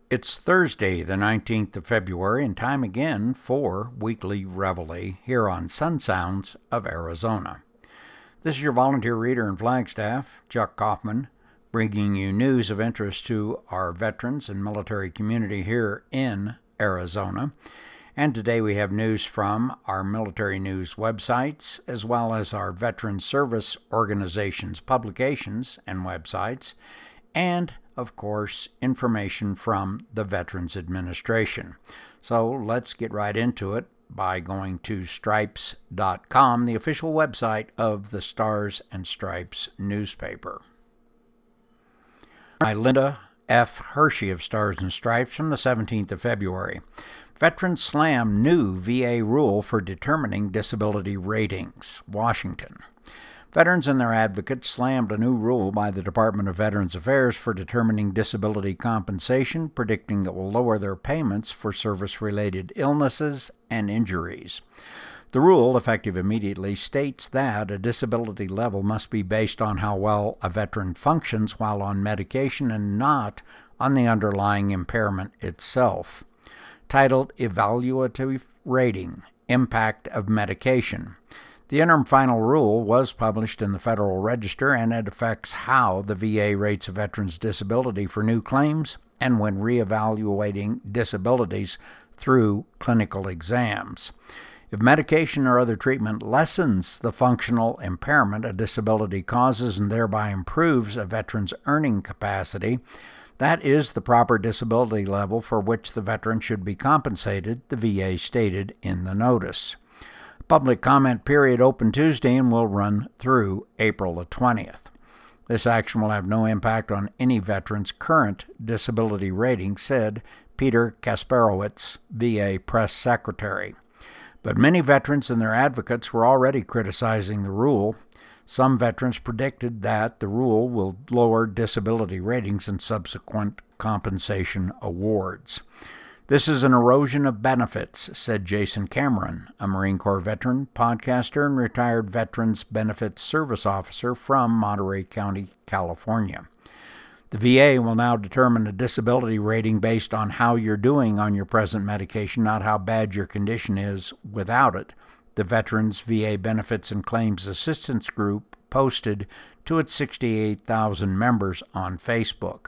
It's Thursday, the 19th of February, and time again for Weekly Reveille here on Sun Sounds of Arizona. This is your volunteer reader in Flagstaff, Chuck Kaufman, bringing you news of interest to our veterans and military community here in Arizona. And today we have news from our military news websites, as well as our veteran service organizations' publications and websites, and of course, information from the Veterans Administration. So let's get right into it by going to stripes.com, the official website of the Stars and Stripes newspaper. By Linda F. Hershey of Stars and Stripes from the 17th of February. Veterans slam new VA rule for determining disability ratings. Washington. Veterans and their advocates slammed a new rule by the Department of Veterans Affairs for determining disability compensation, predicting it will lower their payments for service-related illnesses and injuries. The rule, effective immediately, states that a disability level must be based on how well a veteran functions while on medication and not on the underlying impairment itself. Titled Evaluative Rating: Impact of Medication. The interim final rule was published in the Federal Register, and it affects how the VA rates a veteran's disability for new claims and when reevaluating disabilities through clinical exams. If medication or other treatment lessens the functional impairment a disability causes and thereby improves a veteran's earning capacity, that is the proper disability level for which the veteran should be compensated, the VA stated in the notice. Public comment period opened Tuesday and will run through April the 20th. This action will have no impact on any veteran's current disability rating, said Peter Kasparowicz, VA press secretary. But many veterans and their advocates were already criticizing the rule. Some veterans predicted that the rule will lower disability ratings and subsequent compensation awards. This is an erosion of benefits, said Jason Cameron, a Marine Corps veteran, podcaster, and retired Veterans Benefits Service Officer from Monterey County, California. The VA will now determine a disability rating based on how you're doing on your present medication, not how bad your condition is without it, the Veterans VA Benefits and Claims Assistance Group posted to its 68,000 members on Facebook.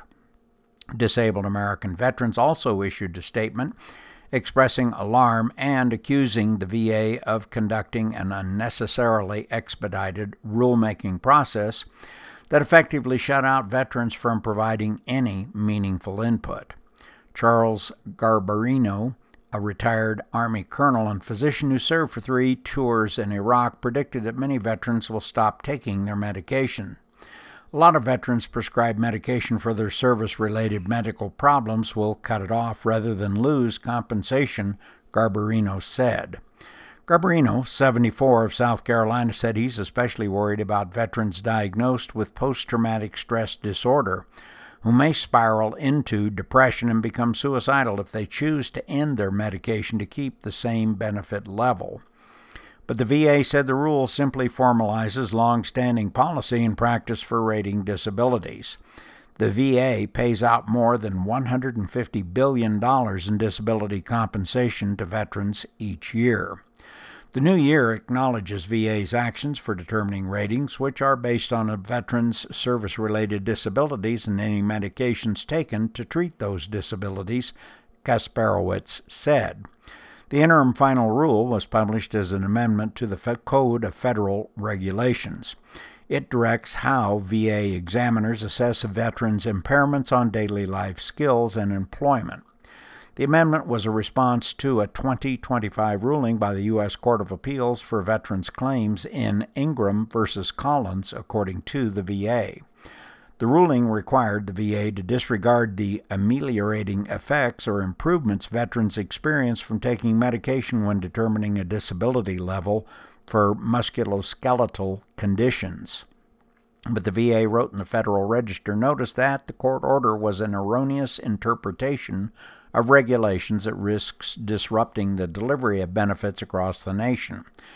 Disabled American Veterans also issued a statement expressing alarm and accusing the VA of conducting an unnecessarily expedited rulemaking process that effectively shut out veterans from providing any meaningful input. Charles Garbarino, a retired Army colonel and physician who served for 3 tours in Iraq, predicted that many veterans will stop taking their medication. A lot of veterans prescribed medication for their service-related medical problems will cut it off rather than lose compensation, Garbarino said. Garbarino, 74, of South Carolina, said he's especially worried about veterans diagnosed with post-traumatic stress disorder, who may spiral into depression and become suicidal if they choose to end their medication to keep the same benefit level. But the VA said the rule simply formalizes long-standing policy and practice for rating disabilities. The VA pays out more than $150 billion in disability compensation to veterans each year. The new year acknowledges VA's actions for determining ratings, which are based on a veteran's service-related disabilities and any medications taken to treat those disabilities, Kasparowicz said. The interim final rule was published as an amendment to the Code of Federal Regulations. It directs how VA examiners assess a veteran's impairments on daily life skills and employment. The amendment was a response to a 2025 ruling by the U.S. Court of Appeals for Veterans Claims in Ingram v. Collins, according to the VA. The ruling required the VA to disregard the ameliorating effects or improvements veterans experience from taking medication when determining a disability level for musculoskeletal conditions. But the VA wrote in the Federal Register notice that the court order was an erroneous interpretation of regulations that risks disrupting the delivery of benefits across the nation.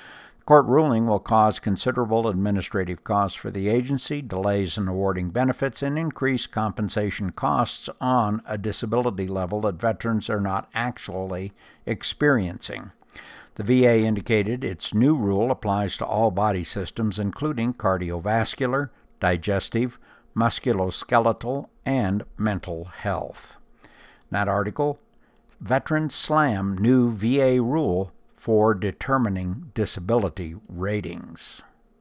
Court ruling will cause considerable administrative costs for the agency, delays in awarding benefits, and increased compensation costs on a disability level that veterans are not actually experiencing. The VA indicated its new rule applies to all body systems, including cardiovascular, digestive, musculoskeletal, and mental health. That article, Veterans Slam New VA Rule for Determining Disability Ratings.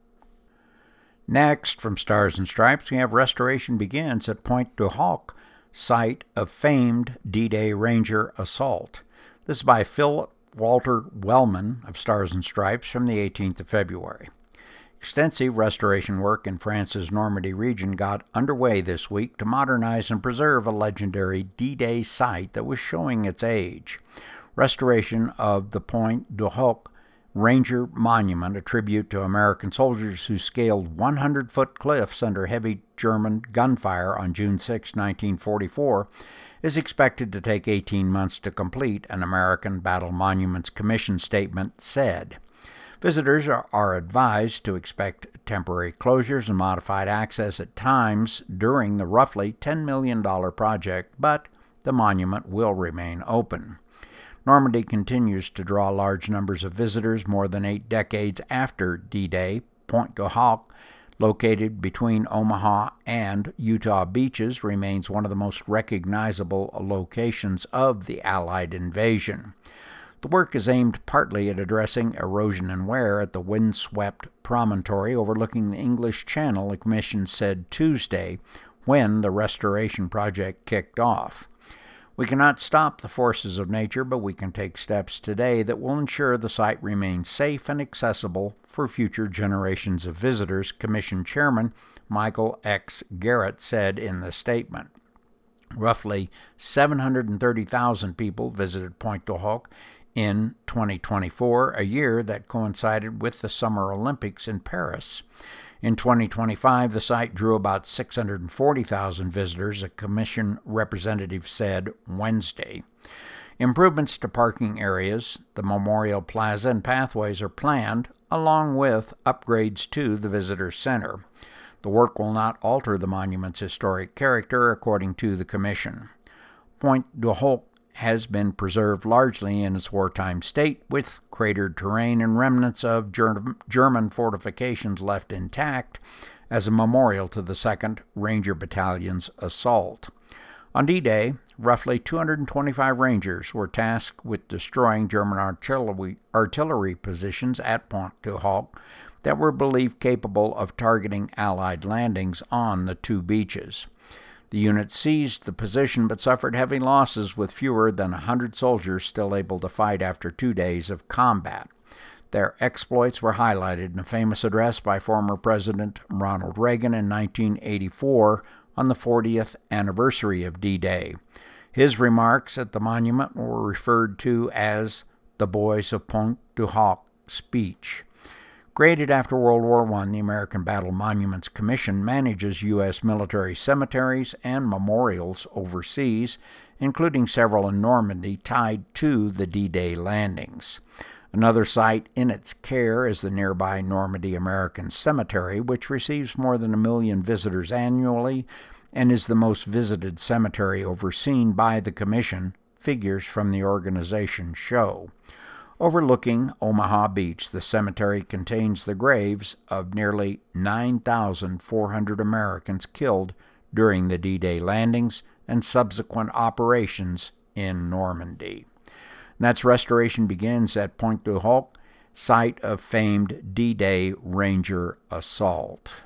Next, from Stars and Stripes, we have Restoration Begins at Pointe du Hoc, site of famed D-Day Ranger assault. This is by Phil Walter Wellman of Stars and Stripes from the 18th of February. Extensive restoration work in France's Normandy region got underway this week to modernize and preserve a legendary D-Day site that was showing its age. Restoration of the Pointe du Hoc Ranger Monument, a tribute to American soldiers who scaled 100-foot cliffs under heavy German gunfire on June 6, 1944, is expected to take 18 months to complete, an American Battle Monuments Commission statement said. Visitors are advised to expect temporary closures and modified access at times during the roughly $10 million project, but the monument will remain open. Normandy continues to draw large numbers of visitors more than 8 decades after D-Day. Pointe du Hoc, located between Omaha and Utah beaches, remains one of the most recognizable locations of the Allied invasion. The work is aimed partly at addressing erosion and wear at the windswept promontory overlooking the English Channel, the Commission said Tuesday when the restoration project kicked off. We cannot stop the forces of nature, but we can take steps today that will ensure the site remains safe and accessible for future generations of visitors, Commission Chairman Michael X. Garrett said in the statement. Roughly 730,000 people visited Pointe du Hoc in 2024, a year that coincided with the Summer Olympics in Paris. In 2025, the site drew about 640,000 visitors, a commission representative said Wednesday. Improvements to parking areas, the Memorial Plaza, and pathways are planned, along with upgrades to the visitor center. The work will not alter the monument's historic character, according to the commission. Pointe du Hoc has been preserved largely in its wartime state, with cratered terrain and remnants of German fortifications left intact as a memorial to the 2nd Ranger Battalion's assault. On D-Day, roughly 225 Rangers were tasked with destroying German artillery positions at Pointe du Hoc that were believed capable of targeting Allied landings on the 2 beaches. The unit seized the position but suffered heavy losses, with fewer than 100 soldiers still able to fight after 2 days of combat. Their exploits were highlighted in a famous address by former President Ronald Reagan in 1984 on the 40th anniversary of D-Day. His remarks at the monument were referred to as the Boys of Pointe du Hoc speech. Created after World War I, the American Battle Monuments Commission manages U.S. military cemeteries and memorials overseas, including several in Normandy tied to the D-Day landings. Another site in its care is the nearby Normandy American Cemetery, which receives more than 1 million visitors annually and is the most visited cemetery overseen by the Commission, figures from the organization show. Overlooking Omaha Beach, the cemetery contains the graves of nearly 9,400 Americans killed during the D-Day landings and subsequent operations in Normandy. And that's Restoration Begins at Pointe du Hoc, site of famed D-Day Ranger assault.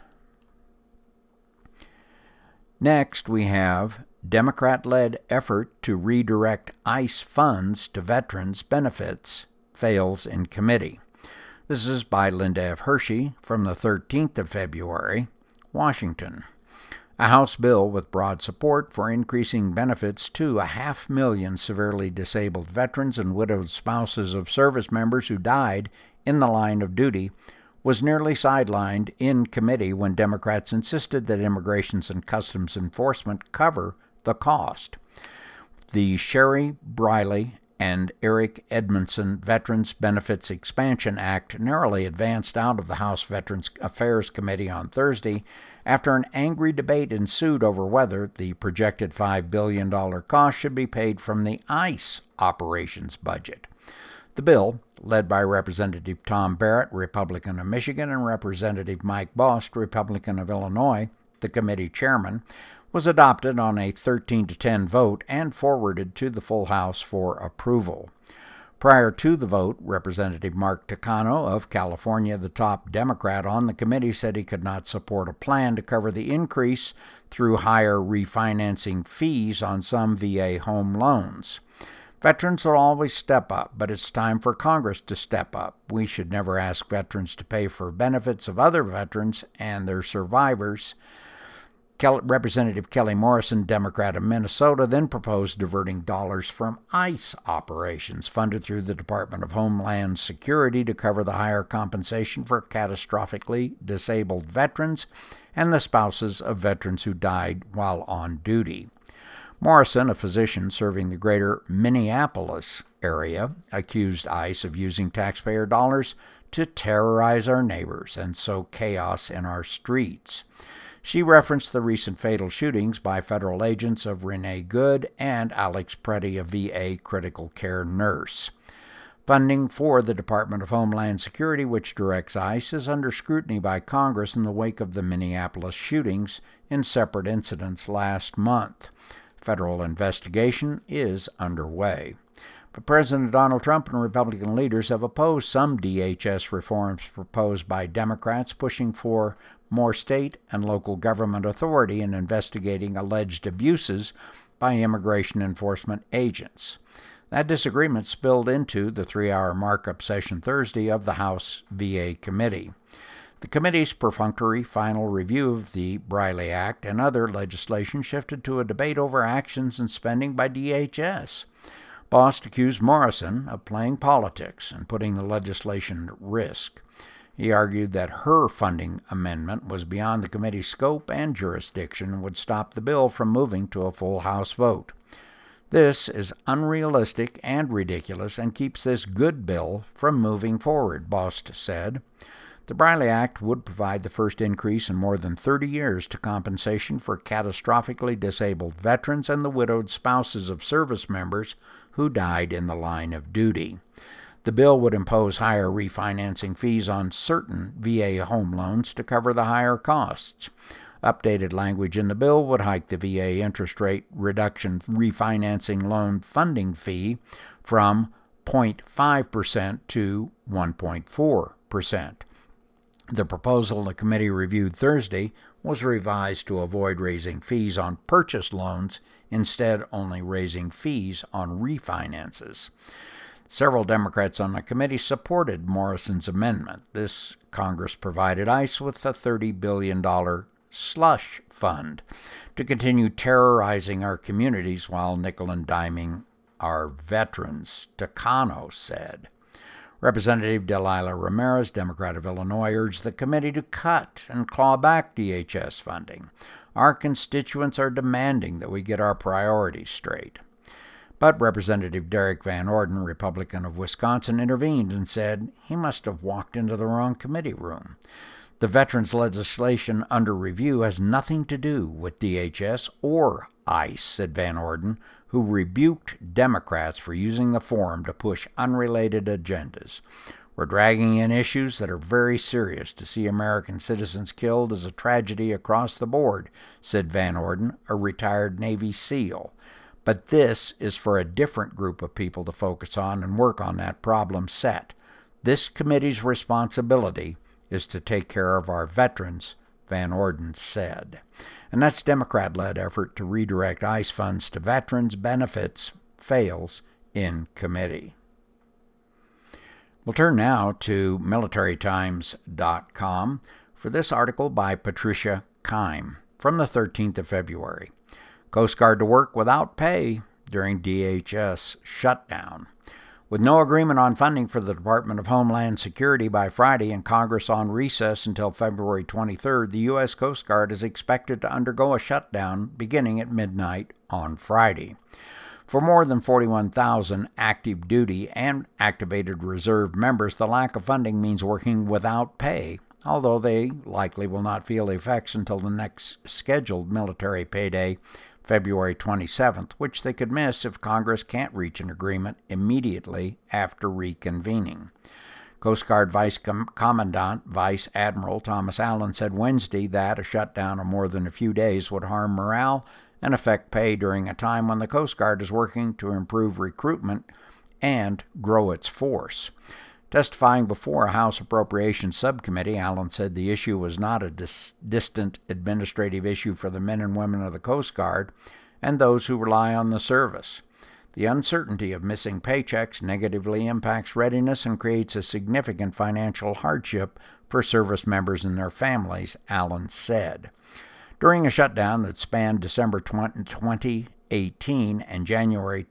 Next, we have Democrat-led effort to redirect ICE funds to veterans' benefits fails in committee. This is by Linda F. Hershey from the 13th of February, Washington. A House bill with broad support for increasing benefits to 500,000 severely disabled veterans and widowed spouses of service members who died in the line of duty was nearly sidelined in committee when Democrats insisted that Immigration and Customs Enforcement cover the cost. The Sherry Briley and Eric Edmondson Veterans Benefits Expansion Act narrowly advanced out of the House Veterans Affairs Committee on Thursday after an angry debate ensued over whether the projected $5 billion cost should be paid from the ICE operations budget. The bill, led by Representative Tom Barrett, Republican of Michigan, and Representative Mike Bost, Republican of Illinois, the committee chairman, was adopted on a 13-10 vote and forwarded to the full House for approval. Prior to the vote, Representative Mark Takano of California, the top Democrat on the committee, said he could not support a plan to cover the increase through higher refinancing fees on some VA home loans. Veterans will always step up, but it's time for Congress to step up. We should never ask veterans to pay for benefits of other veterans and their survivors. Representative Kelly Morrison, Democrat of Minnesota, then proposed diverting dollars from ICE operations funded through the Department of Homeland Security to cover the higher compensation for catastrophically disabled veterans and the spouses of veterans who died while on duty. Morrison, a physician serving the greater Minneapolis area, accused ICE of using taxpayer dollars to terrorize our neighbors and sow chaos in our streets. She referenced the recent fatal shootings by federal agents of Renee Good and Alex Preddy, a VA critical care nurse. Funding for the Department of Homeland Security, which directs ICE, is under scrutiny by Congress in the wake of the Minneapolis shootings in separate incidents last month. Federal investigation is underway. But President Donald Trump and Republican leaders have opposed some DHS reforms proposed by Democrats, pushing for more state and local government authority in investigating alleged abuses by immigration enforcement agents. That disagreement spilled into the 3-hour markup session Thursday of the House VA Committee. The committee's perfunctory final review of the Briley Act and other legislation shifted to a debate over actions and spending by DHS. Bost accused Morrison of playing politics and putting the legislation at risk. He argued that her funding amendment was beyond the committee's scope and jurisdiction and would stop the bill from moving to a full House vote. This is unrealistic and ridiculous and keeps this good bill from moving forward, Bost said. The Briley Act would provide the first increase in more than 30 years to compensation for catastrophically disabled veterans and the widowed spouses of service members who died in the line of duty. The bill would impose higher refinancing fees on certain VA home loans to cover the higher costs. Updated language in the bill would hike the VA interest rate reduction refinancing loan funding fee from 0.5% to 1.4%. The proposal the committee reviewed Thursday was revised to avoid raising fees on purchase loans, instead only raising fees on refinances. Several Democrats on the committee supported Morrison's amendment. This Congress provided ICE with a $30 billion slush fund to continue terrorizing our communities while nickel and diming our veterans, Takano said. Representative Delilah Ramirez, Democrat of Illinois, urged the committee to cut and claw back DHS funding. Our constituents are demanding that we get our priorities straight. But Representative Derek Van Orden, Republican of Wisconsin, intervened and said he must have walked into the wrong committee room. The veterans legislation under review has nothing to do with DHS or ICE, said Van Orden, who rebuked Democrats for using the forum to push unrelated agendas. We're dragging in issues that are very serious. To see American citizens killed is a tragedy across the board, said Van Orden, a retired Navy SEAL. But this is for a different group of people to focus on and work on that problem set. This committee's responsibility is to take care of our veterans, Van Orden said. And that's Democrat-led effort to redirect ICE funds to veterans benefits fails in committee. We'll turn now to MilitaryTimes.com for this article by Patricia Keim from the 13th of February. Coast Guard to work without pay during DHS shutdown. With no agreement on funding for the Department of Homeland Security by Friday and Congress on recess until February 23rd, the U.S. Coast Guard is expected to undergo a shutdown beginning at midnight on Friday. For more than 41,000 active duty and activated reserve members, the lack of funding means working without pay, although they likely will not feel the effects until the next scheduled military payday, February 27th, which they could miss if Congress can't reach an agreement immediately after reconvening. Coast Guard Vice Commandant Vice Admiral Thomas Allen said Wednesday that a shutdown of more than a few days would harm morale and affect pay during a time when the Coast Guard is working to improve recruitment and grow its force. Testifying before a House Appropriations Subcommittee, Allen said the issue was not a distant administrative issue for the men and women of the Coast Guard and those who rely on the service. The uncertainty of missing paychecks negatively impacts readiness and creates a significant financial hardship for service members and their families, Allen said. During a shutdown that spanned December 2018 and January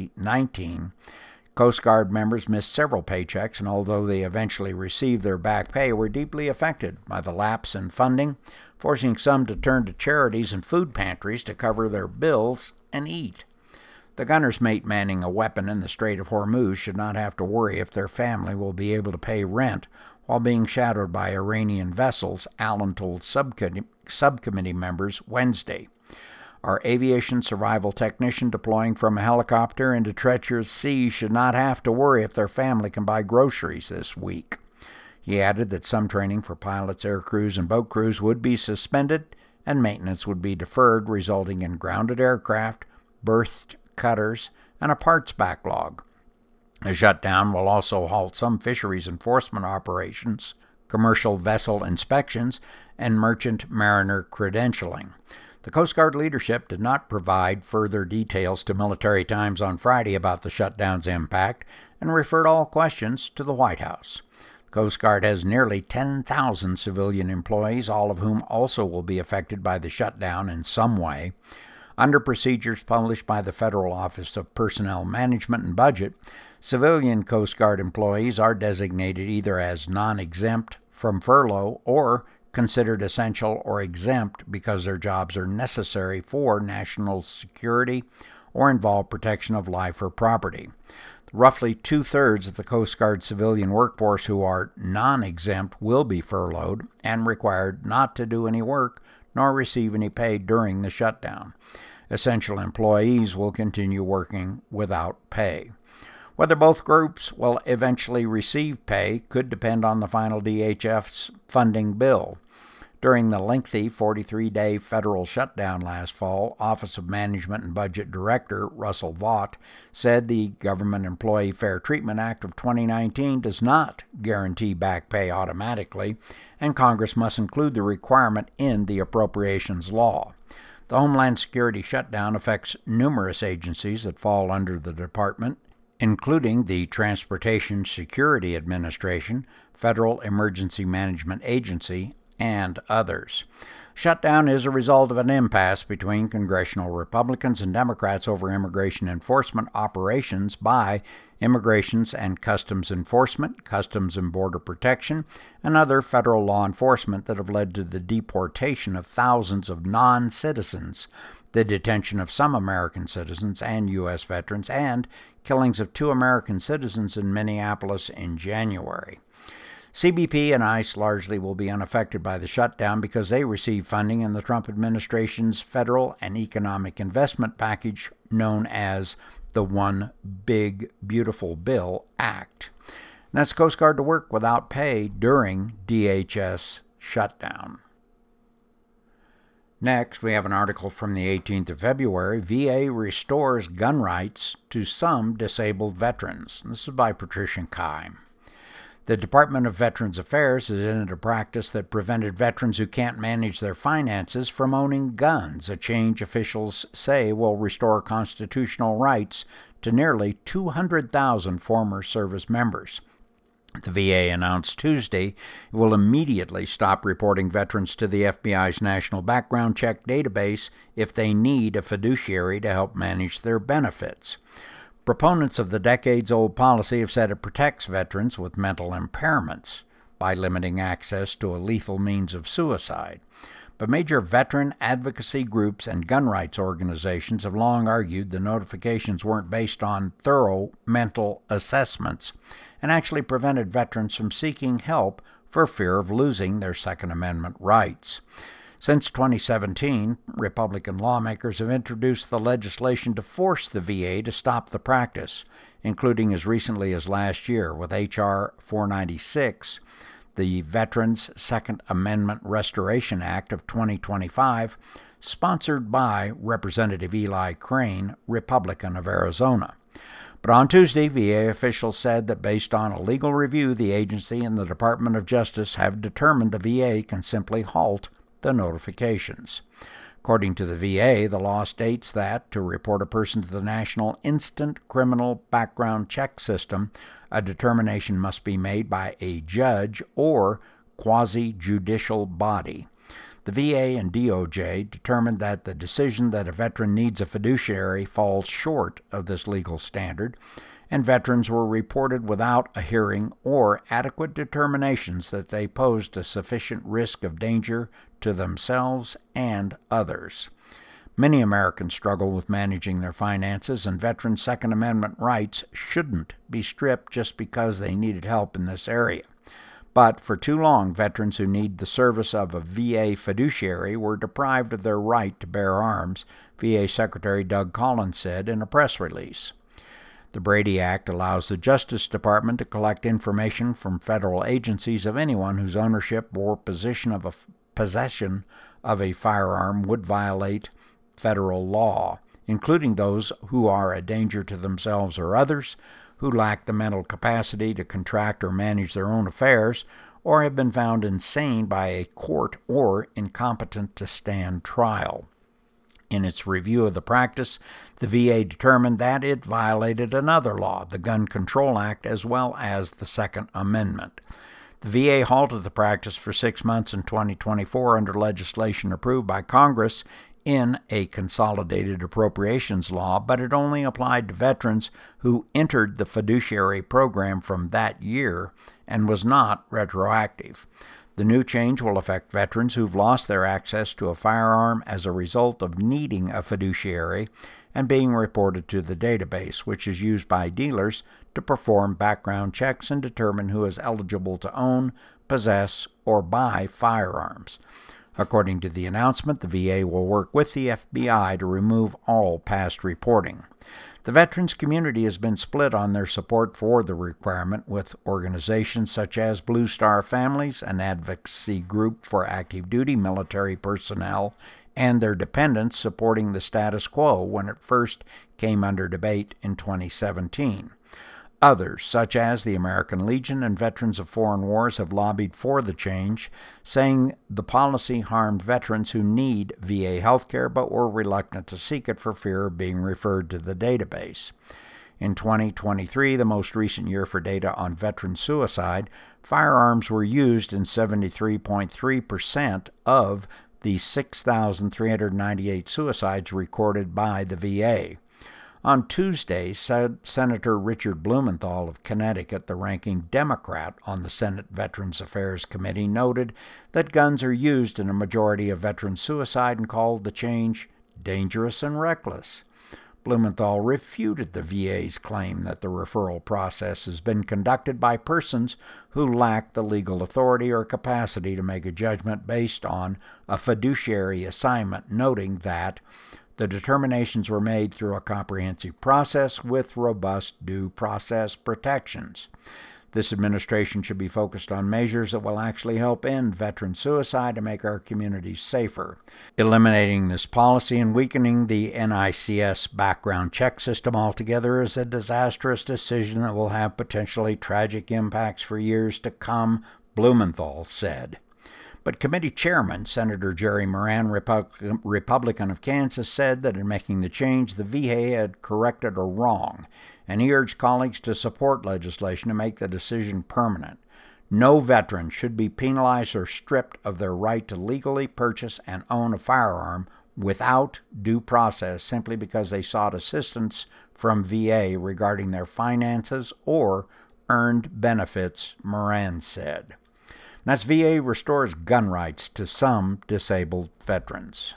2019, Coast Guard members missed several paychecks, and although they eventually received their back pay, were deeply affected by the lapse in funding, forcing some to turn to charities and food pantries to cover their bills and eat. The gunner's mate manning a weapon in the Strait of Hormuz should not have to worry if their family will be able to pay rent while being shadowed by Iranian vessels, Allen told subcommittee members Wednesday. Our aviation survival technician deploying from a helicopter into treacherous seas should not have to worry if their family can buy groceries this week. He added that some training for pilots, air crews, and boat crews would be suspended and maintenance would be deferred, resulting in grounded aircraft, berthed cutters, and a parts backlog. The shutdown will also halt some fisheries enforcement operations, commercial vessel inspections, and merchant mariner credentialing. The Coast Guard leadership did not provide further details to Military Times on Friday about the shutdown's impact and referred all questions to the White House. The Coast Guard has nearly 10,000 civilian employees, all of whom also will be affected by the shutdown in some way. Under procedures published by the Federal Office of Personnel Management and Budget, civilian Coast Guard employees are designated either as non-exempt from furlough or considered essential or exempt because their jobs are necessary for national security or involve protection of life or property. Roughly two-thirds of the Coast Guard civilian workforce who are non-exempt will be furloughed and required not to do any work nor receive any pay during the shutdown. Essential employees will continue working without pay. Whether both groups will eventually receive pay could depend on the final DHS funding bill. During the lengthy 43-day federal shutdown last fall, Office of Management and Budget Director Russell Vought said the Government Employee Fair Treatment Act of 2019 does not guarantee back pay automatically, and Congress must include the requirement in the appropriations law. The Homeland Security shutdown affects numerous agencies that fall under the department, including the Transportation Security Administration, Federal Emergency Management Agency, and others. Shutdown is a result of an impasse between congressional Republicans and Democrats over immigration enforcement operations by Immigration and Customs Enforcement, Customs and Border Protection, and other federal law enforcement that have led to the deportation of thousands of non-citizens, the detention of some American citizens and U.S. veterans, and killings of 2 American citizens in Minneapolis in January. CBP and ICE largely will be unaffected by the shutdown because they receive funding in the Trump administration's federal and economic investment package known as the One Big Beautiful Bill Act. And that's Coast Guard to work without pay during DHS shutdown. Next, we have an article from the 18th of February, VA restores gun rights to some disabled veterans. This is by Patricia Keim. The Department of Veterans Affairs has ended a practice that prevented veterans who can't manage their finances from owning guns, a change officials say will restore constitutional rights to nearly 200,000 former service members. The VA announced Tuesday it will immediately stop reporting veterans to the FBI's National Background Check database if they need a fiduciary to help manage their benefits. Proponents of the decades-old policy have said it protects veterans with mental impairments by limiting access to a lethal means of suicide. but major veteran advocacy groups and gun rights organizations have long argued the notifications weren't based on thorough mental assessments and actually prevented veterans from seeking help for fear of losing their Second Amendment rights. Since 2017, Republican lawmakers have introduced the legislation to force the VA to stop the practice, including as recently as last year with H.R. 496, the Veterans Second Amendment Restoration Act of 2025, sponsored by Representative Eli Crane, Republican of Arizona. But on Tuesday, VA officials said that based on a legal review, the agency and the Department of Justice have determined the VA can simply halt the notifications. According to the VA, the law states that to report a person to the National Instant Criminal Background Check System, a determination must be made by a judge or quasi-judicial body. The VA and DOJ determined that the decision that a veteran needs a fiduciary falls short of this legal standard, and veterans were reported without a hearing or adequate determinations that they posed a sufficient risk of danger to themselves and others. Many Americans struggle with managing their finances, and veterans' Second Amendment rights shouldn't be stripped just because they needed help in this area. But for too long, veterans who need the service of a VA fiduciary were deprived of their right to bear arms, VA Secretary Doug Collins said in a press release. The Brady Act allows the Justice Department to collect information from federal agencies of anyone whose ownership or possession of a firearm would violate federal law, including those who are a danger to themselves or others, who lack the mental capacity to contract or manage their own affairs, or have been found insane by a court or incompetent to stand trial. In its review of the practice, the VA determined that it violated another law, the Gun Control Act, as well as the Second Amendment. The VA halted the practice for 6 months in 2024 under legislation approved by Congress in a consolidated appropriations law, but it only applied to veterans who entered the fiduciary program from that year and was not retroactive. The new change will affect veterans who've lost their access to a firearm as a result of needing a fiduciary and being reported to the database, which is used by dealers to perform background checks and determine who is eligible to own, possess, or buy firearms. According to the announcement, the VA will work with the FBI to remove all past reporting. The veterans community has been split on their support for the requirement, with organizations such as Blue Star Families, an advocacy group for active duty military personnel, and their dependents supporting the status quo when it first came under debate in 2017. Others, such as the American Legion and Veterans of Foreign Wars, have lobbied for the change, saying the policy harmed veterans who need VA health care but were reluctant to seek it for fear of being referred to the database. In 2023, the most recent year for data on veteran suicide, firearms were used in 73.3% of the 6,398 suicides recorded by the VA. On Tuesday, Senator Richard Blumenthal of Connecticut, the ranking Democrat on the Senate Veterans Affairs Committee, noted that guns are used in a majority of veteran suicide and called the change dangerous and reckless. Blumenthal refuted the VA's claim that the referral process has been conducted by persons who lack the legal authority or capacity to make a judgment based on a fiduciary assignment, noting that the determinations were made through a comprehensive process with robust due process protections. This administration should be focused on measures that will actually help end veteran suicide and make our communities safer. Eliminating this policy and weakening the NICS background check system altogether is a disastrous decision that will have potentially tragic impacts for years to come, Blumenthal said. But committee chairman, Senator Jerry Moran, Republican of Kansas, said that in making the change, the VA had corrected a wrong, and he urged colleagues to support legislation to make the decision permanent. No veteran should be penalized or stripped of their right to legally purchase and own a firearm without due process simply because they sought assistance from VA regarding their finances or earned benefits, Moran said. That's VA restores gun rights to some disabled veterans.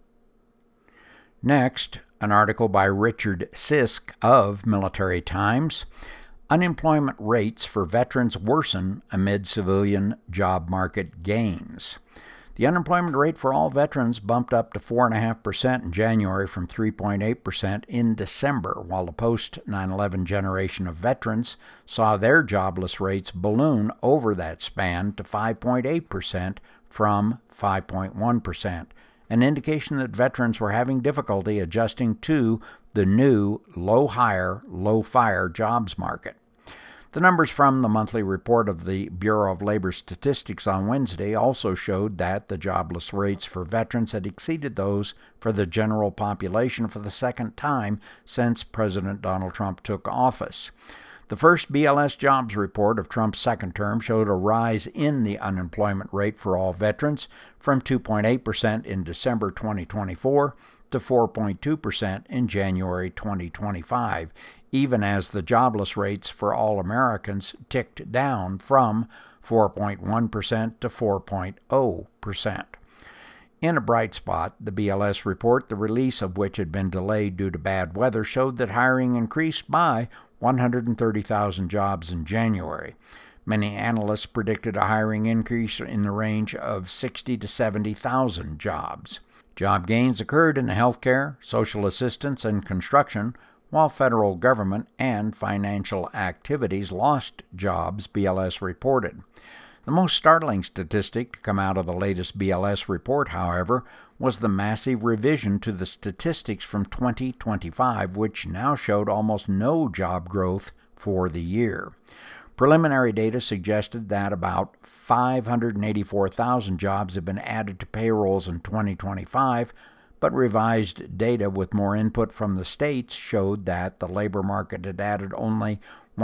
Next, an article by Richard Sisk of Military Times. Unemployment rates for veterans worsen amid civilian job market gains. The unemployment rate for all veterans bumped up to 4.5% in January from 3.8% in December, while the post-9/11 generation of veterans saw their jobless rates balloon over that span to 5.8% from 5.1%, an indication that veterans were having difficulty adjusting to the new low-hire, low-fire jobs market. The numbers from the monthly report of the Bureau of Labor Statistics on Wednesday also showed that the jobless rates for veterans had exceeded those for the general population for the second time since President Donald Trump took office. The first BLS jobs report of Trump's second term showed a rise in the unemployment rate for all veterans from 2.8% in December 2024 to 4.2% in January 2025, even as the jobless rates for all Americans ticked down from 4.1% to 4.0%. In a bright spot, the BLS report, the release of which had been delayed due to bad weather, showed that hiring increased by 130,000 jobs in January. Many analysts predicted a hiring increase in the range of 60 to 70,000 jobs. Job gains occurred in the healthcare, social assistance, and construction, while federal government and financial activities lost jobs, BLS reported. The most startling statistic to come out of the latest BLS report, however, was the massive revision to the statistics from 2025, which now showed almost no job growth for the year. Preliminary data suggested that about 584,000 jobs have been added to payrolls in 2025, but revised data with more input from the states showed that the labor market had added only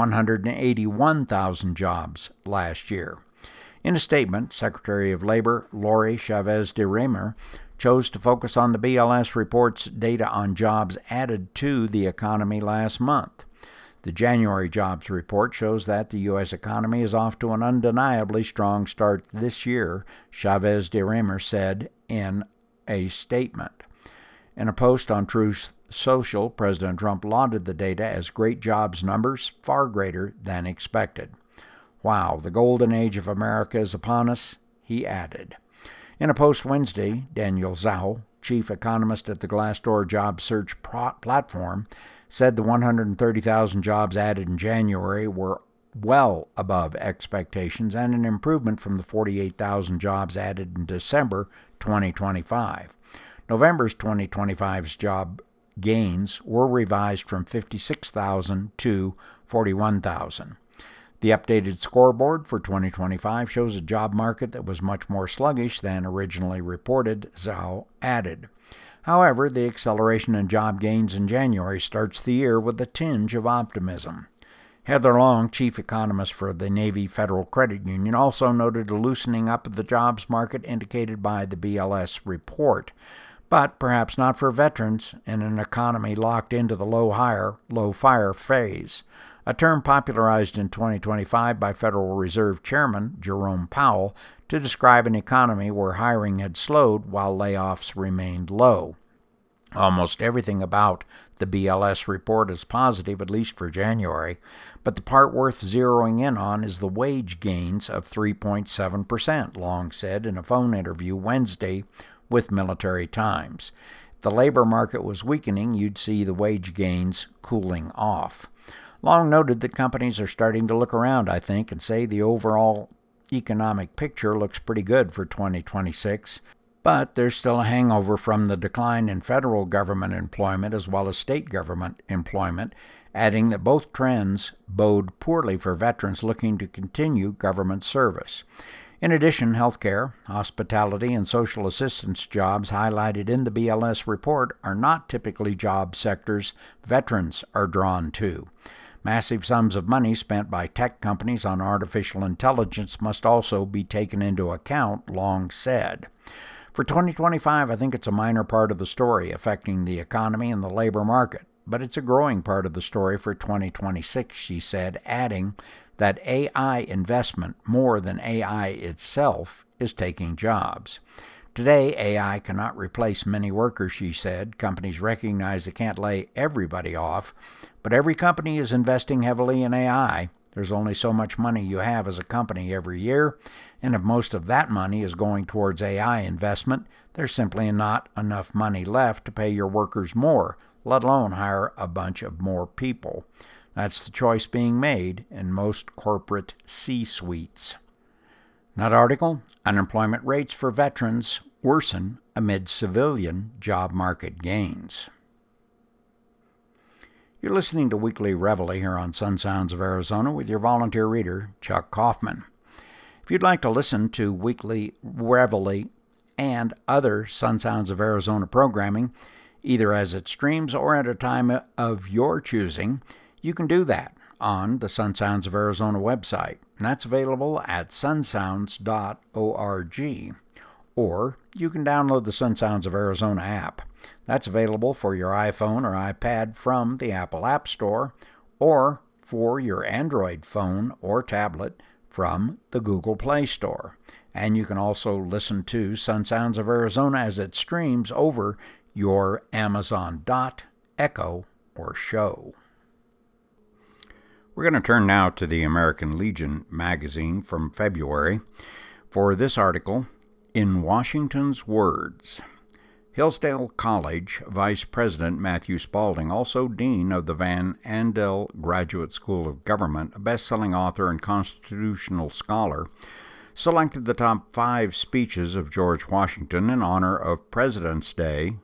181,000 jobs last year. In a statement, Secretary of Labor Lori Chavez DeRemer chose to focus on the BLS report's data on jobs added to the economy last month. The January jobs report shows that the U.S. economy is off to an undeniably strong start this year, Chavez DeRemer said in a statement. In a post on Truth Social, President Trump lauded the data as great jobs numbers, far greater than expected. Wow, the golden age of America is upon us, he added. In a post Wednesday, Daniel Zhao, chief economist at the Glassdoor job search platform, said the 130,000 jobs added in January were well above expectations and an improvement from the 48,000 jobs added in December 2025. November's 2025's job gains were revised from 56,000 to 41,000. The updated scoreboard for 2025 shows a job market that was much more sluggish than originally reported, Zhao added. However, the acceleration in job gains in January starts the year with a tinge of optimism. Heather Long, chief economist for the Navy Federal Credit Union, also noted a loosening up of the jobs market indicated by the BLS report, but perhaps not for veterans in an economy locked into the low-hire, low-fire phase, a term popularized in 2025 by Federal Reserve Chairman Jerome Powell to describe an economy where hiring had slowed while layoffs remained low. Almost everything about the BLS report is positive, at least for January, but the part worth zeroing in on is the wage gains of 3.7%, Long said in a phone interview Wednesday with Military Times. If the labor market was weakening, you'd see the wage gains cooling off. Long noted that companies are starting to look around, I think, and say the overall economic picture looks pretty good for 2026, but there's still a hangover from the decline in federal government employment as well as state government employment, adding that both trends bode poorly for veterans looking to continue government service. In addition, healthcare, hospitality, and social assistance jobs highlighted in the BLS report are not typically job sectors veterans are drawn to. Massive sums of money spent by tech companies on artificial intelligence must also be taken into account, Long said. For 2025, I think it's a minor part of the story affecting the economy and the labor market, but it's a growing part of the story for 2026, she said, adding that AI investment, more than AI itself, is taking jobs. Today, AI cannot replace many workers, she said. Companies recognize they can't lay everybody off, but every company is investing heavily in AI. There's only so much money you have as a company every year, and if most of that money is going towards AI investment, there's simply not enough money left to pay your workers more, let alone hire a bunch of more people. That's the choice being made in most corporate C-suites. That article, unemployment rates for veterans worsen amid civilian job market gains. You're listening to Weekly Reveille here on Sun Sounds of Arizona with your volunteer reader, Chuck Kaufman. If you'd like to listen to Weekly Reveille and other Sun Sounds of Arizona programming, either as it streams or at a time of your choosing, you can do that on the Sun Sounds of Arizona website. And that's available at sunsounds.org. Or you can download the Sun Sounds of Arizona app. That's available for your iPhone or iPad from the Apple App Store, or for your Android phone or tablet from the Google Play Store. And you can also listen to Sun Sounds of Arizona as it streams over your Amazon Dot, Echo, or Show. We're going to turn now to the American Legion magazine from February for this article, In Washington's Words. Hillsdale College Vice President Matthew Spalding, also Dean of the Van Andel Graduate School of Government, a best-selling author and constitutional scholar, selected the top 5 speeches of George Washington in honor of President's Day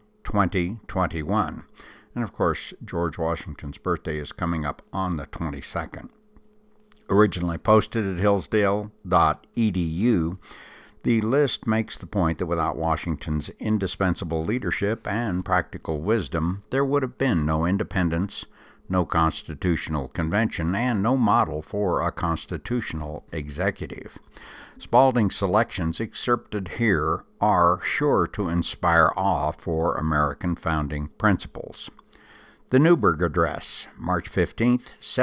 2021. And of course, George Washington's birthday is coming up on the 22nd. Originally posted at hillsdale.edu, the list makes the point that without Washington's indispensable leadership and practical wisdom, there would have been no independence, no constitutional convention, and no model for a constitutional executive. Spalding's selections excerpted here are sure to inspire awe for American founding principles. The Newburgh Address, March 15,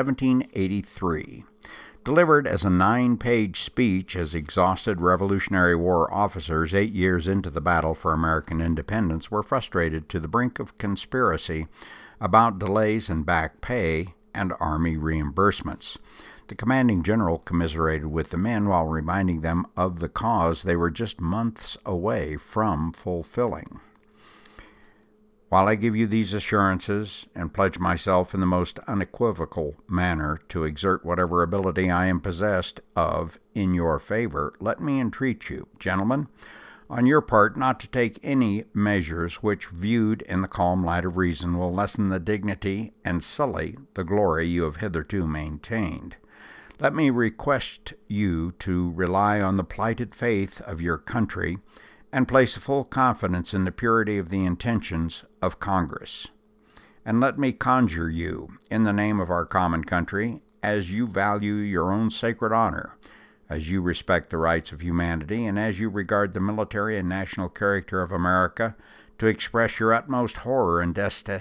1783. Delivered as a 9-page speech as exhausted Revolutionary War officers 8 years into the battle for American independence were frustrated to the brink of conspiracy about delays in back pay and Army reimbursements. The commanding general commiserated with the men while reminding them of the cause they were just months away from fulfilling. While I give you these assurances and pledge myself in the most unequivocal manner to exert whatever ability I am possessed of in your favor, let me entreat you, gentlemen, on your part not to take any measures which, viewed in the calm light of reason, will lessen the dignity and sully the glory you have hitherto maintained. Let me request you to rely on the plighted faith of your country and place full confidence in the purity of the intentions of Congress. And let me conjure you, in the name of our common country, as you value your own sacred honor, as you respect the rights of humanity, and as you regard the military and national character of America, to express your utmost horror and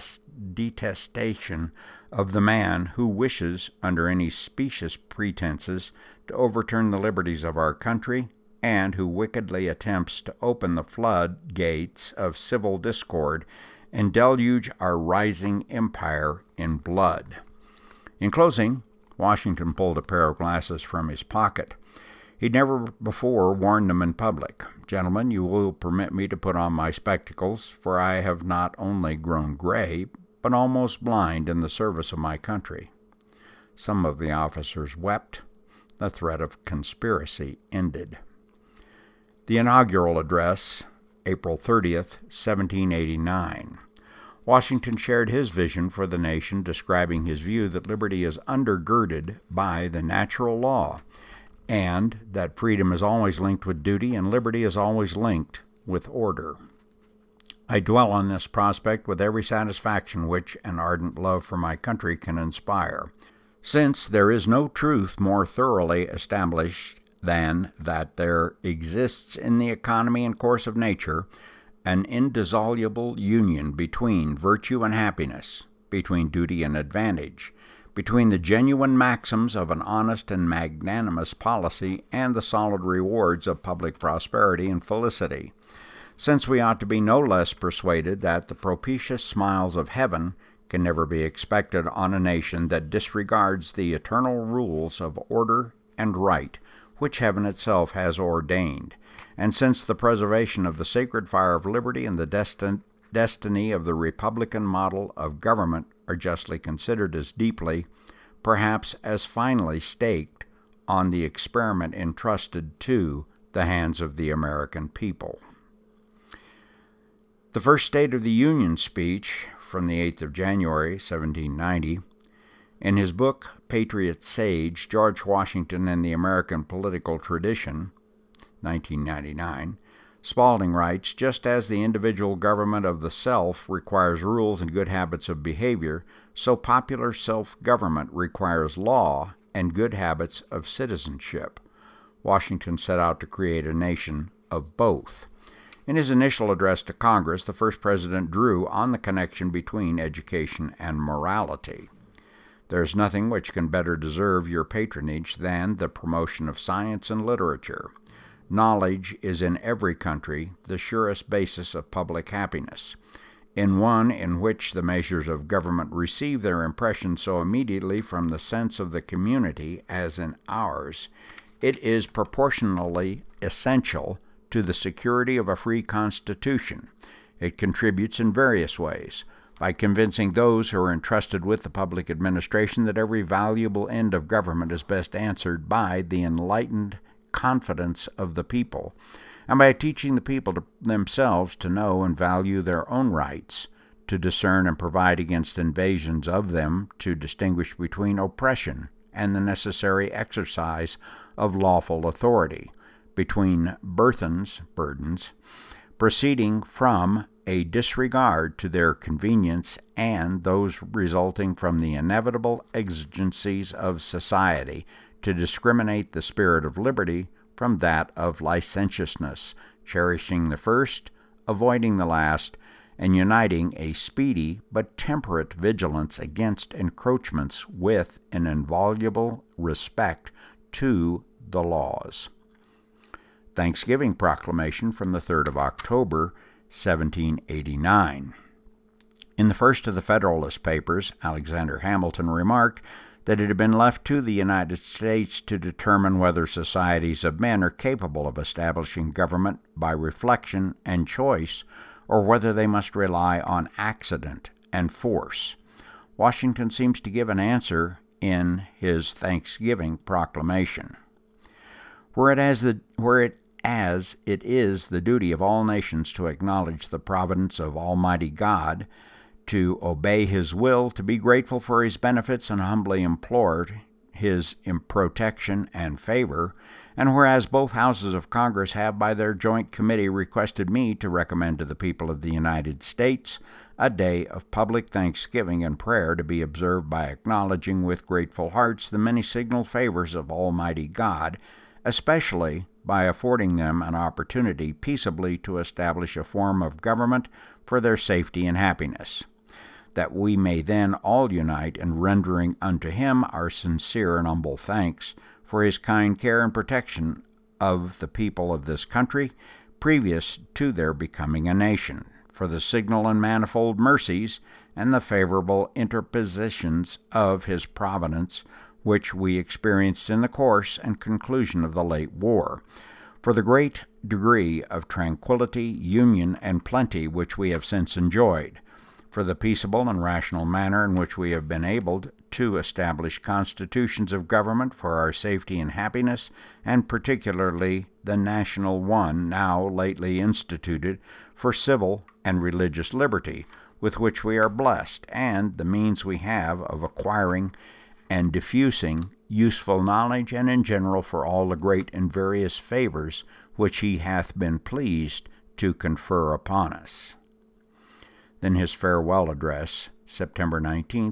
detestation of the man who wishes, under any specious pretenses, to overturn the liberties of our country, and who wickedly attempts to open the floodgates of civil discord and deluge our rising empire in blood. In closing, Washington pulled a pair of glasses from his pocket. He'd never before worn them in public. Gentlemen, you will permit me to put on my spectacles, for I have not only grown gray, but almost blind in the service of my country. Some of the officers wept. The threat of conspiracy ended. The inaugural address, April 30th, 1789. Washington shared his vision for the nation, describing his view that liberty is undergirded by the natural law, and that freedom is always linked with duty and liberty is always linked with order. I dwell on this prospect with every satisfaction which an ardent love for my country can inspire, since there is no truth more thoroughly established than that there exists in the economy and course of nature an indissoluble union between virtue and happiness, between duty and advantage, between the genuine maxims of an honest and magnanimous policy and the solid rewards of public prosperity and felicity, since we ought to be no less persuaded that the propitious smiles of heaven can never be expected on a nation that disregards the eternal rules of order and right which heaven itself has ordained, and since the preservation of the sacred fire of liberty and the destiny of the republican model of government are justly considered as deeply, perhaps as finally staked, on the experiment entrusted to the hands of the American people. The first State of the Union speech from the 8th of January, 1790, in his book Patriot Sage, George Washington and the American Political Tradition, 1999, Spalding writes, just as the individual government of the self requires rules and good habits of behavior, so popular self-government requires law and good habits of citizenship. Washington set out to create a nation of both. In his initial address to Congress, the first president drew on the connection between education and morality. There is nothing which can better deserve your patronage than the promotion of science and literature. Knowledge is in every country the surest basis of public happiness. In one in which the measures of government receive their impression so immediately from the sense of the community as in ours, it is proportionally essential to the security of a free constitution. It contributes in various ways, by convincing those who are entrusted with the public administration that every valuable end of government is best answered by the enlightened confidence of the people, and by teaching the people themselves to know and value their own rights, to discern and provide against invasions of them, to distinguish between oppression and the necessary exercise of lawful authority, between burdens, proceeding from a disregard to their convenience and those resulting from the inevitable exigencies of society, to discriminate the spirit of liberty from that of licentiousness, cherishing the first, avoiding the last, and uniting a speedy but temperate vigilance against encroachments with an inviolable respect to the laws. Thanksgiving Proclamation from the 3rd of October, 1789. In the first of the Federalist Papers, Alexander Hamilton remarked that it had been left to the United States to determine whether societies of men are capable of establishing government by reflection and choice, or whether they must rely on accident and force. Washington seems to give an answer in his Thanksgiving Proclamation. Whereas it is the duty of all nations to acknowledge the providence of Almighty God, to obey His will, to be grateful for His benefits, and humbly implore His protection and favor, and whereas both houses of Congress have by their joint committee requested me to recommend to the people of the United States a day of public thanksgiving and prayer to be observed by acknowledging with grateful hearts the many signal favors of Almighty God, especially by affording them an opportunity peaceably to establish a form of government for their safety and happiness, that we may then all unite in rendering unto Him our sincere and humble thanks for His kind care and protection of the people of this country previous to their becoming a nation, for the signal and manifold mercies and the favorable interpositions of His providence which we experienced in the course and conclusion of the late war, for the great degree of tranquility, union, and plenty which we have since enjoyed, for the peaceable and rational manner in which we have been enabled to establish constitutions of government for our safety and happiness, and particularly the national one now lately instituted for civil and religious liberty, with which we are blessed, and the means we have of acquiring and diffusing useful knowledge, and in general for all the great and various favors which He hath been pleased to confer upon us. Then his farewell address, September 19,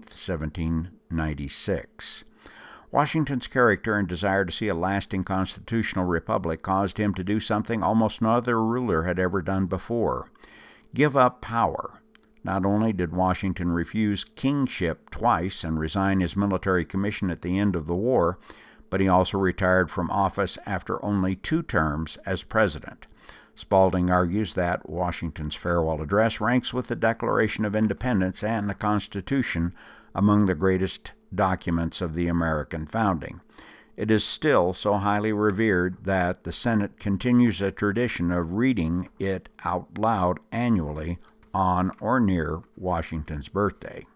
1796. Washington's character and desire to see a lasting constitutional republic caused him to do something almost no other ruler had ever done before: give up power Not only did Washington refuse kingship twice and resign his military commission at the end of the war, but he also retired from office after only 2 terms as president. Spalding argues that Washington's farewell address ranks with the Declaration of Independence and the Constitution among the greatest documents of the American founding. It is still so highly revered that the Senate continues a tradition of reading it out loud annually on or near Washington's birthday.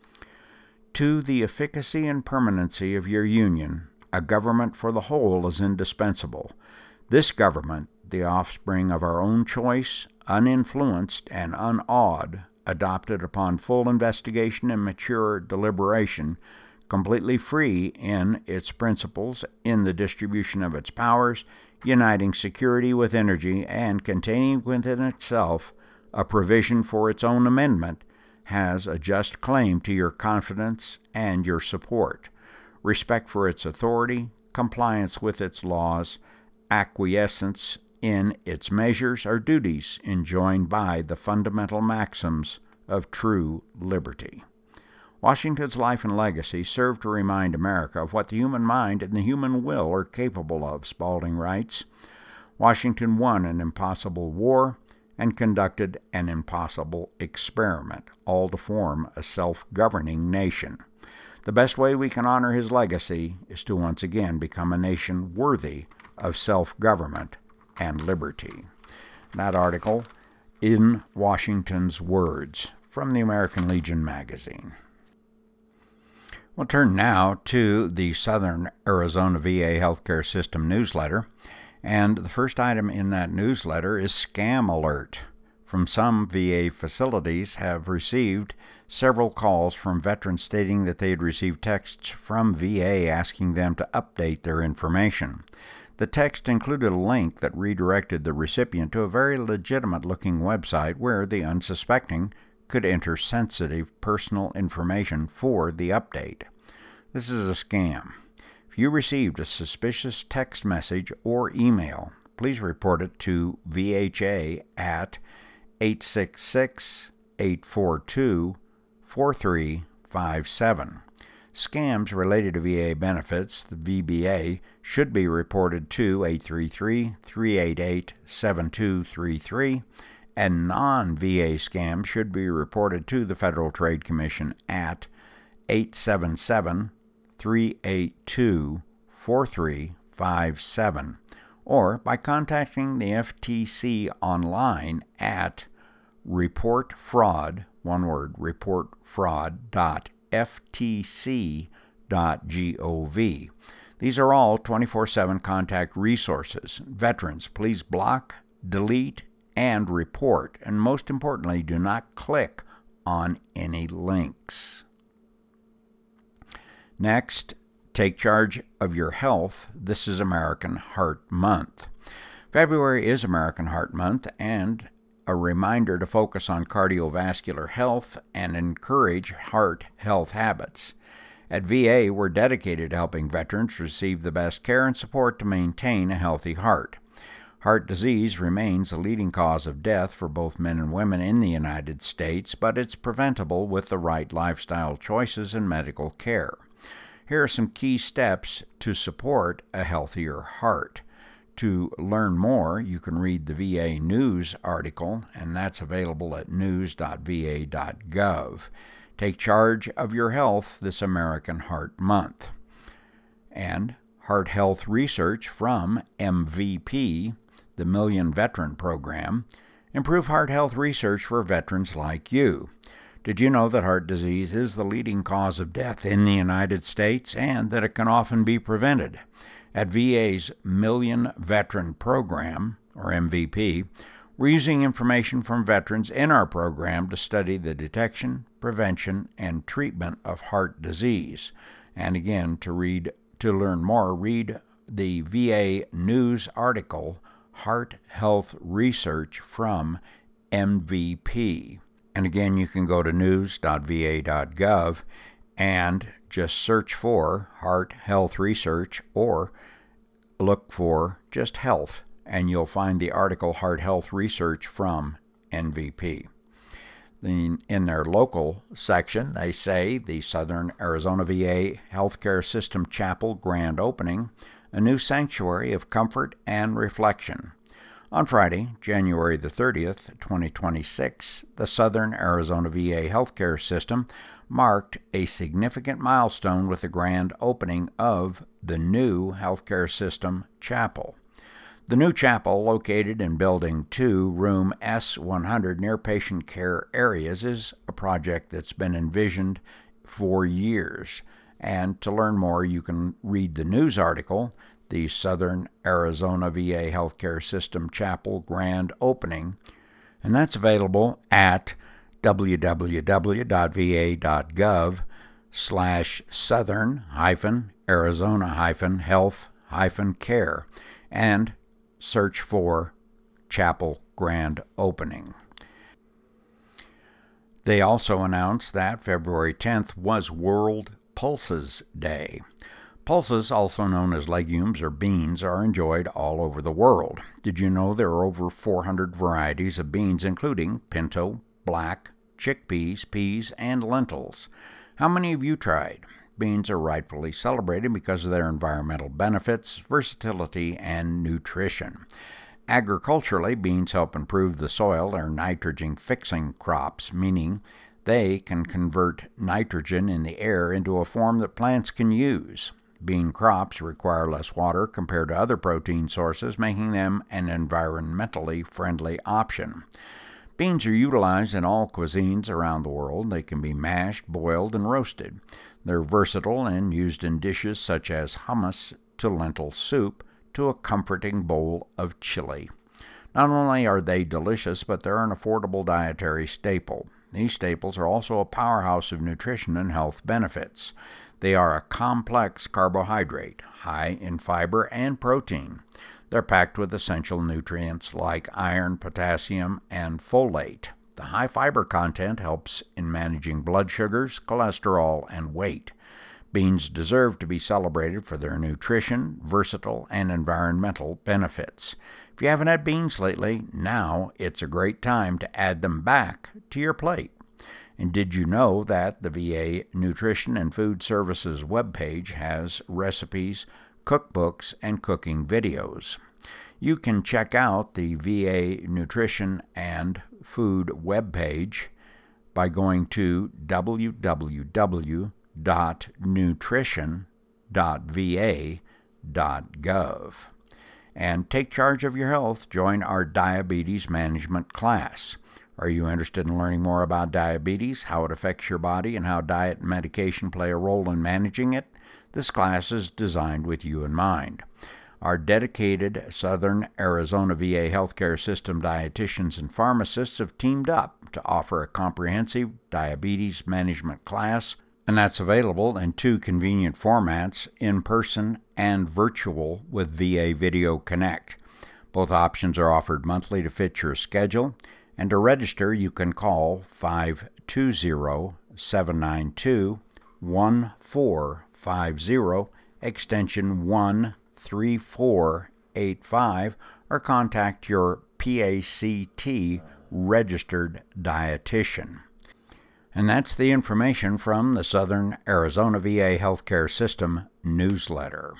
To the efficacy and permanency of your Union, a government for the whole is indispensable. This government, the offspring of our own choice, uninfluenced and unawed, adopted upon full investigation and mature deliberation, completely free in its principles, in the distribution of its powers, uniting security with energy, and containing within itself a provision for its own amendment, has a just claim to your confidence and your support. Respect for its authority, compliance with its laws, acquiescence in its measures are duties enjoined by the fundamental maxims of true liberty. Washington's life and legacy serve to remind America of what the human mind and the human will are capable of, Spalding writes. Washington won an impossible war and conducted an impossible experiment, all to form a self-governing nation. The best way we can honor his legacy is to once again become a nation worthy of self-government and liberty. That article in Washington's Words from the American Legion magazine. We'll turn now to the Southern Arizona VA Healthcare System newsletter, and the first item in that newsletter is Scam Alert. From some VA facilities have received several calls from veterans stating that they had received texts from VA asking them to update their information. The text included a link that redirected the recipient to a very legitimate-looking website where the unsuspecting could enter sensitive personal information for the update. This is a scam. If you received a suspicious text message or email, please report it to VHA at 866-842-4357. Scams related to VA benefits, the VBA, should be reported to 833-388-7233, and non-VA scams should be reported to the Federal Trade Commission at 877-382-4357, or by contacting the FTC online at reportfraud, one word, reportfraud.ftc.gov. These are all 24/7 contact resources. Veterans, please block, delete, and report, and most importantly, do not click on any links. Next, take charge of your health. This is American Heart Month. February is American Heart Month, and a reminder to focus on cardiovascular health and encourage heart health habits. At VA, we're dedicated to helping veterans receive the best care and support to maintain a healthy heart. Heart disease remains the leading cause of death for both men and women in the United States, but it's preventable with the right lifestyle choices and medical care. Here are some key steps to support a healthier heart. To learn more, you can read the VA News article, and that's available at news.va.gov. Take charge of your health this American Heart Month. And heart health research from MVP, the Million Veteran Program, improve heart health research for veterans like you. Did you know that heart disease is the leading cause of death in the United States and that it can often be prevented? At VA's Million Veteran Program, or MVP, we're using information from veterans in our program to study the detection, prevention, and treatment of heart disease. And again, to learn more, read the VA News article, Heart Health Research from MVP. And again, you can go to news.va.gov and just search for Heart Health Research or look for just health, and you'll find the article Heart Health Research from MVP. In their local section, they say the Southern Arizona VA Healthcare System Chapel grand opening, a new sanctuary of comfort and reflection. On Friday, January the 30th, 2026, the Southern Arizona VA Healthcare System marked a significant milestone with the grand opening of the new Healthcare System Chapel. The new chapel, located in Building 2, Room S100 near patient care areas, is a project that's been envisioned for years. And to learn more, you can read the news article, the Southern Arizona VA Healthcare System Chapel Grand Opening, and that's available at www.va.gov/southern-arizona-health-care and search for Chapel Grand Opening. They also announced that February 10th was World Pulses Day. Pulses, also known as legumes or beans, are enjoyed all over the world. Did you know there are over 400 varieties of beans, including pinto, black, chickpeas, peas, and lentils? How many have you tried? Beans are rightfully celebrated because of their environmental benefits, versatility, and nutrition. Agriculturally, beans help improve the soil. They're nitrogen-fixing crops, meaning they can convert nitrogen in the air into a form that plants can use. Bean crops require less water compared to other protein sources, making them an environmentally friendly option. Beans are utilized in all cuisines around the world. They can be mashed, boiled, and roasted. They're versatile and used in dishes such as hummus to lentil soup to a comforting bowl of chili. Not only are they delicious, but they're an affordable dietary staple. These staples are also a powerhouse of nutrition and health benefits. They are a complex carbohydrate, high in fiber and protein. They're packed with essential nutrients like iron, potassium, and folate. The high fiber content helps in managing blood sugars, cholesterol, and weight. Beans deserve to be celebrated for their nutrition, versatile, and environmental benefits. If you haven't had beans lately, now it's a great time to add them back to your plate. And did you know that the VA Nutrition and Food Services webpage has recipes, cookbooks, and cooking videos? You can check out the VA Nutrition and Food webpage by going to www.nutrition.va.gov. And take charge of your health. Join our diabetes management class. Are you interested in learning more about diabetes, how it affects your body, and how diet and medication play a role in managing it? This class is designed with you in mind. Our dedicated Southern Arizona VA Healthcare System dietitians and pharmacists have teamed up to offer a comprehensive diabetes management class, and that's available in two convenient formats, in-person and virtual with VA Video Connect. Both options are offered monthly to fit your schedule, and to register you can call 520-792-1450, extension 13485, or contact your PACT registered dietitian. And that's the information from the Southern Arizona VA Healthcare System newsletter.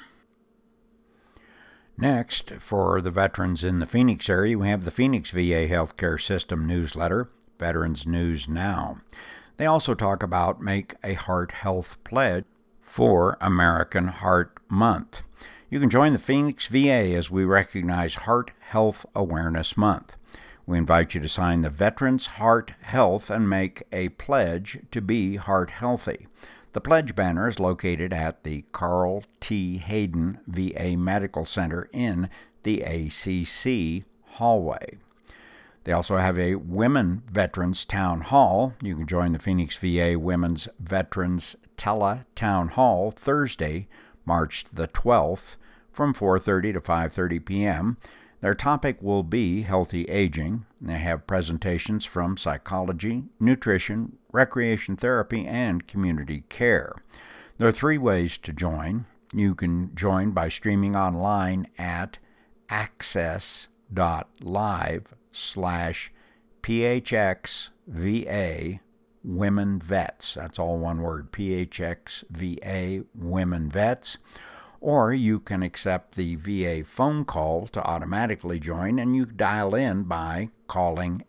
Next, for the veterans in the Phoenix area, we have the Phoenix VA Healthcare System newsletter, Veterans News Now. They also talk about Make a Heart Health Pledge for American Heart Month. You can join the Phoenix VA as we recognize Heart Health Awareness Month. We invite you to sign the Veterans Heart Health and make a pledge to be heart healthy. The pledge banner is located at the Carl T. Hayden VA Medical Center in the ACC hallway. They also have a Women Veterans Town Hall. You can join the Phoenix VA Women's Veterans Tele Town Hall Thursday, March the 12th from 4:30 to 5:30 p.m. Their topic will be healthy aging. They have presentations from psychology, nutrition, recreation therapy, and community care. There are 3 ways to join. You can join by streaming online at access.live/PHX PHXVA Women Vets. That's all one word, PHXVA Women Vets. Or you can accept the VA phone call to automatically join, and you dial in by calling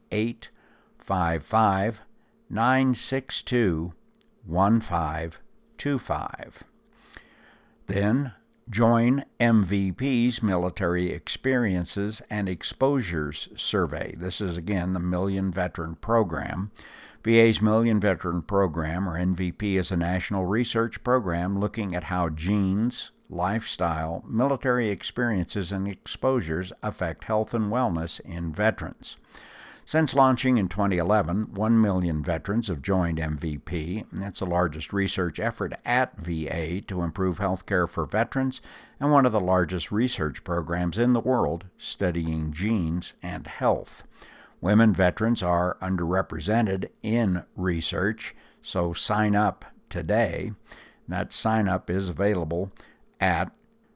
855-962-1525. Then join MVP's Military Experiences and Exposures Survey. This is, again, the Million Veteran Program. VA's Million Veteran Program, or MVP, is a national research program looking at how genes, lifestyle, military experiences, and exposures affect health and wellness in veterans. Since launching in 2011, 1 million veterans have joined MVP, and that's the largest research effort at VA to improve health care for veterans and one of the largest research programs in the world studying genes and health. Women veterans are underrepresented in research, so sign up today. That sign up is available at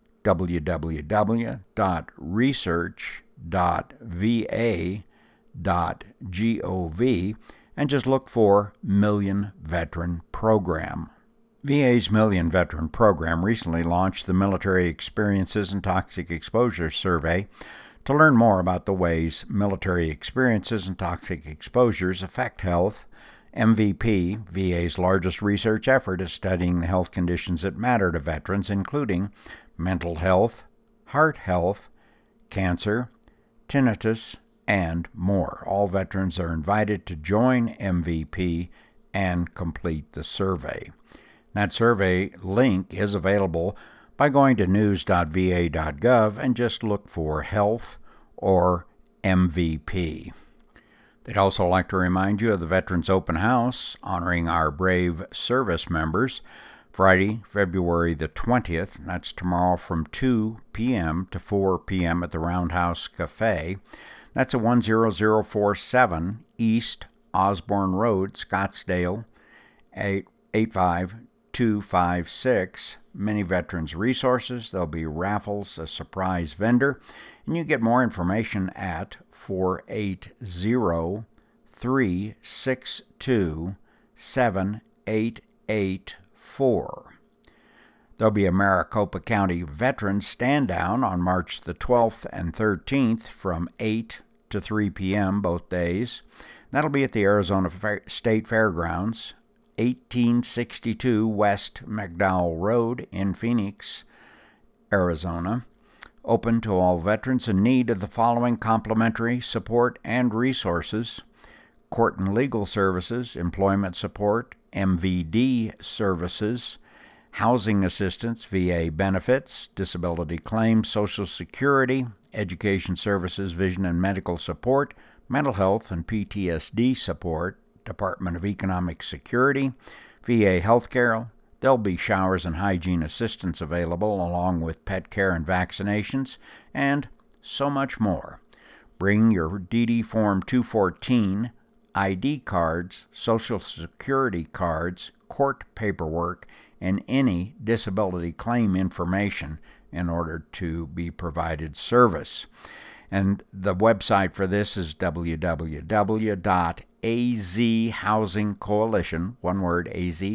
www.research.va.gov and just look for Million Veteran Program. VA's Million Veteran Program recently launched the Military Experiences and Toxic Exposure Survey to learn more about the ways military experiences and toxic exposures affect health. MVP, VA's largest research effort, is studying the health conditions that matter to veterans, including mental health, heart health, cancer, tinnitus, and more. All veterans are invited to join MVP and complete the survey. That survey link is available by going to news.va.gov and just look for health or MVP. They'd also like to remind you of the Veterans Open House honoring our brave service members. Friday, February the 20th, that's tomorrow from 2 p.m. to 4 p.m. at the Roundhouse Cafe. That's at 10047 East Osborne Road, Scottsdale, 85256. Many veterans resources. There'll be raffles, a surprise vendor, and you get more information at 480-362-7884. There'll be a Maricopa County Veterans Stand Down on March the 12th and 13th from 8 to 3 p.m. both days. That'll be at the Arizona State Fairgrounds, 1862 West McDowell Road in Phoenix, Arizona. Open to all veterans in need of the following complimentary support and resources: court and legal services, employment support, MVD services, housing assistance, VA benefits, disability claims, Social Security, education services, vision and medical support, mental health and PTSD support, Department of Economic Security, VA healthcare. There'll be showers and hygiene assistance available, along with pet care and vaccinations, and so much more. Bring your DD Form 214, ID cards, Social Security cards, court paperwork, and any disability claim information in order to be provided service. And the website for this is www.azhousingcoalition, one word,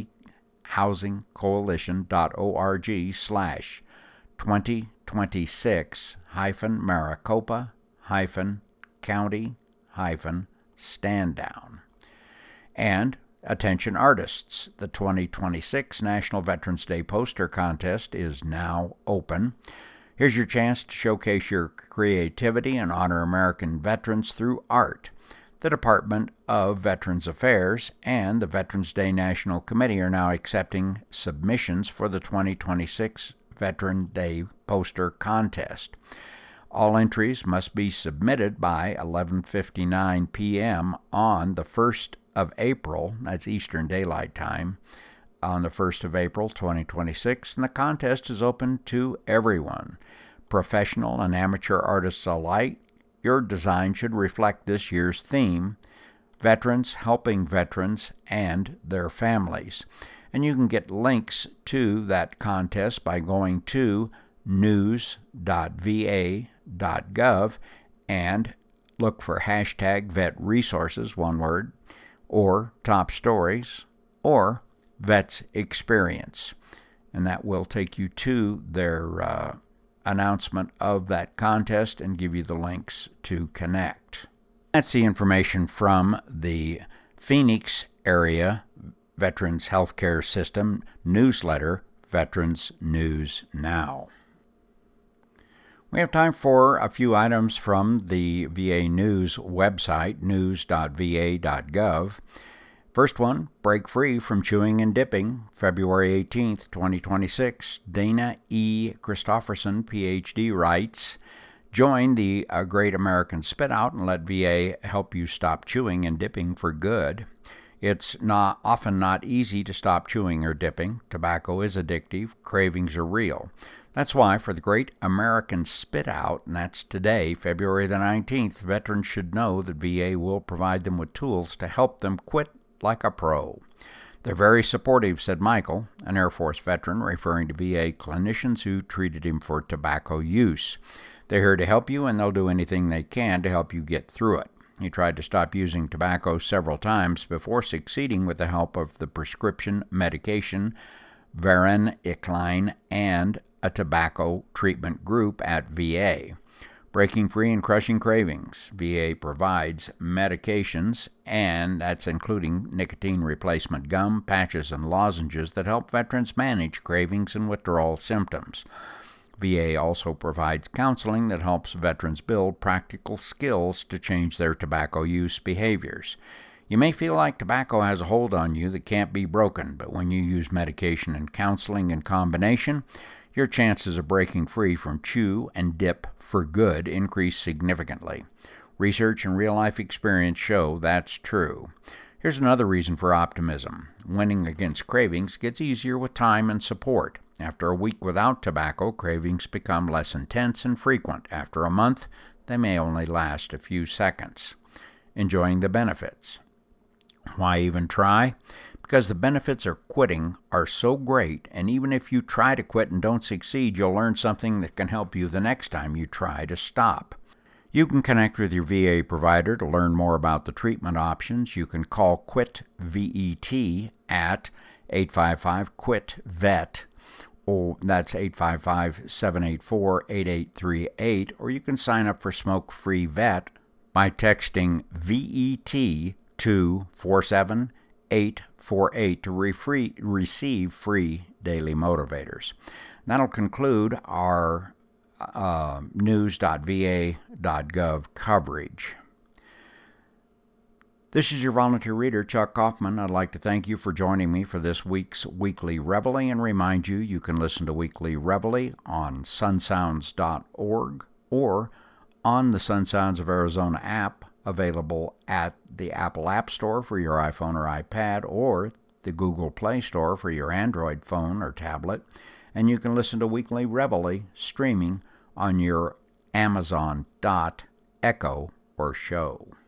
azhousingcoalition.org/2026-Maricopa-County-Stand-Down. And attention artists, the 2026 National Veterans Day Poster Contest is now open. Here's your chance to showcase your creativity and honor American veterans through art. The Department of Veterans Affairs and the Veterans Day National Committee are now accepting submissions for the 2026 Veteran Day Poster Contest. All entries must be submitted by 11:59 p.m. on the 1st of April, that's Eastern Daylight Time, on the 1st of April 2026, and the contest is open to everyone, professional and amateur artists alike. Your design should reflect this year's theme, Veterans Helping Veterans and Their Families. And you can get links to that contest by going to news.va.gov and look for hashtag #VetResources, one word, or Top Stories, or Vets Experience. And that will take you to their announcement of that contest and give you the links to connect. That's the information from the Phoenix Area Veterans Healthcare System newsletter, Veterans News Now. We have time for a few items from the VA News website, news.va.gov. First one, break free from chewing and dipping, February 18th, 2026. Dana E. Christofferson, Ph.D., writes, join the Great American Spit Out and let VA help you stop chewing and dipping for good. It's often not easy to stop chewing or dipping. Tobacco is addictive. Cravings are real. That's why for the Great American Spit Out, and that's today, February the 19th, veterans should know that VA will provide them with tools to help them quit like a pro. They're very supportive, said Michael, an Air Force veteran, referring to VA clinicians who treated him for tobacco use. They're here to help you, and they'll do anything they can to help you get through it. He tried to stop using tobacco several times before succeeding with the help of the prescription medication varenicline and a tobacco treatment group at VA. Breaking free and crushing cravings. VA provides medications, and that's including nicotine replacement gum, patches, and lozenges that help veterans manage cravings and withdrawal symptoms. VA also provides counseling that helps veterans build practical skills to change their tobacco use behaviors. You may feel like tobacco has a hold on you that can't be broken, but when you use medication and counseling in combination, your chances of breaking free from chew and dip for good increase significantly. Research and real-life experience show that's true. Here's another reason for optimism. Winning against cravings gets easier with time and support. After a week without tobacco, cravings become less intense and frequent. After a month, they may only last a few seconds. Enjoying the benefits. Why even try? Because the benefits of quitting are so great, and even if you try to quit and don't succeed, you'll learn something that can help you the next time you try to stop. You can connect with your VA provider to learn more about the treatment options. You can call QUIT VET at 855-QUIT-VET, or that's 855-784-8838, or you can sign up for Smoke Free Vet by texting VET to 47848 to receive free daily motivators. That'll conclude our news.va.gov coverage. This is your volunteer reader, Chuck Kaufman. I'd like to thank you for joining me for this week's Weekly Reveille and remind you can listen to Weekly Reveille on sunsounds.org or on the Sun Sounds of Arizona app, available at the Apple App Store for your iPhone or iPad, or the Google Play Store for your Android phone or tablet. And you can listen to Weekly Reveille streaming on your Amazon.Echo or show.